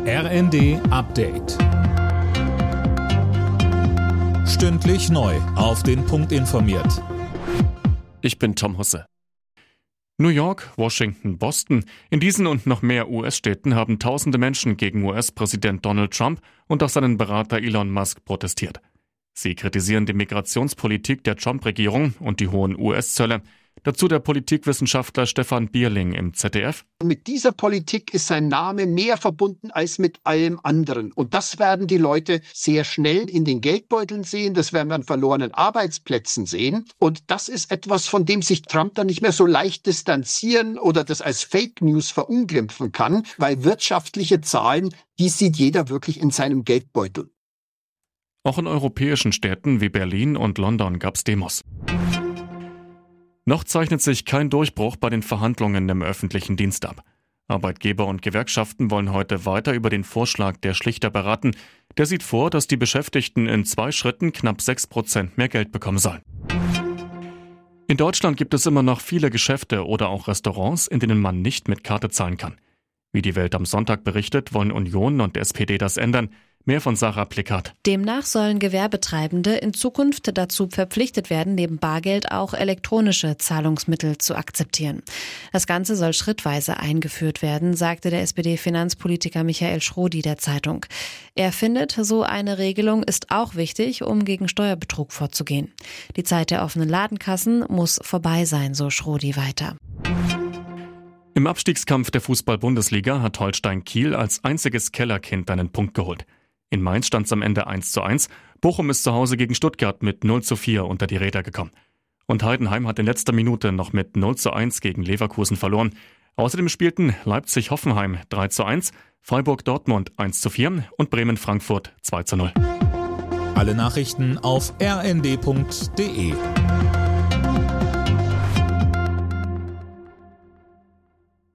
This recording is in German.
RND Update. Stündlich neu auf den Punkt informiert. Ich bin Tom Husse. New York, Washington, Boston. In diesen und noch mehr US-Städten haben tausende Menschen gegen US-Präsident Donald Trump und auch seinen Berater Elon Musk protestiert. Sie kritisieren die Migrationspolitik der Trump-Regierung und die hohen US-Zölle. Dazu der Politikwissenschaftler Stefan Bierling im ZDF. Mit dieser Politik ist sein Name mehr verbunden als mit allem anderen. Und das werden die Leute sehr schnell in den Geldbeuteln sehen. Das werden wir an verlorenen Arbeitsplätzen sehen. Und das ist etwas, von dem sich Trump dann nicht mehr so leicht distanzieren oder das als Fake News verunglimpfen kann, weil wirtschaftliche Zahlen, die sieht jeder wirklich in seinem Geldbeutel. Auch in europäischen Städten wie Berlin und London gab es Demos. Noch zeichnet sich kein Durchbruch bei den Verhandlungen im öffentlichen Dienst ab. Arbeitgeber und Gewerkschaften wollen heute weiter über den Vorschlag der Schlichter beraten. Der sieht vor, dass die Beschäftigten in 2 Schritten knapp 6% mehr Geld bekommen sollen. In Deutschland gibt es immer noch viele Geschäfte oder auch Restaurants, in denen man nicht mit Karte zahlen kann. Wie die Welt am Sonntag berichtet, wollen Union und SPD das ändern. Mehr von Sarah Plikat. Demnach sollen Gewerbetreibende in Zukunft dazu verpflichtet werden, neben Bargeld auch elektronische Zahlungsmittel zu akzeptieren. Das Ganze soll schrittweise eingeführt werden, sagte der SPD-Finanzpolitiker Michael Schrodi der Zeitung. Er findet, so eine Regelung ist auch wichtig, um gegen Steuerbetrug vorzugehen. Die Zeit der offenen Ladenkassen muss vorbei sein, so Schrodi weiter. Im Abstiegskampf der Fußball-Bundesliga hat Holstein Kiel als einziges Kellerkind einen Punkt geholt. In Mainz stand es am Ende 1:1. Bochum ist zu Hause gegen Stuttgart mit 0:4 unter die Räder gekommen. Und Heidenheim hat in letzter Minute noch mit 0:1 gegen Leverkusen verloren. Außerdem spielten Leipzig-Hoffenheim 3:1, Freiburg-Dortmund 1:4 und Bremen-Frankfurt 2:0. Alle Nachrichten auf rnd.de.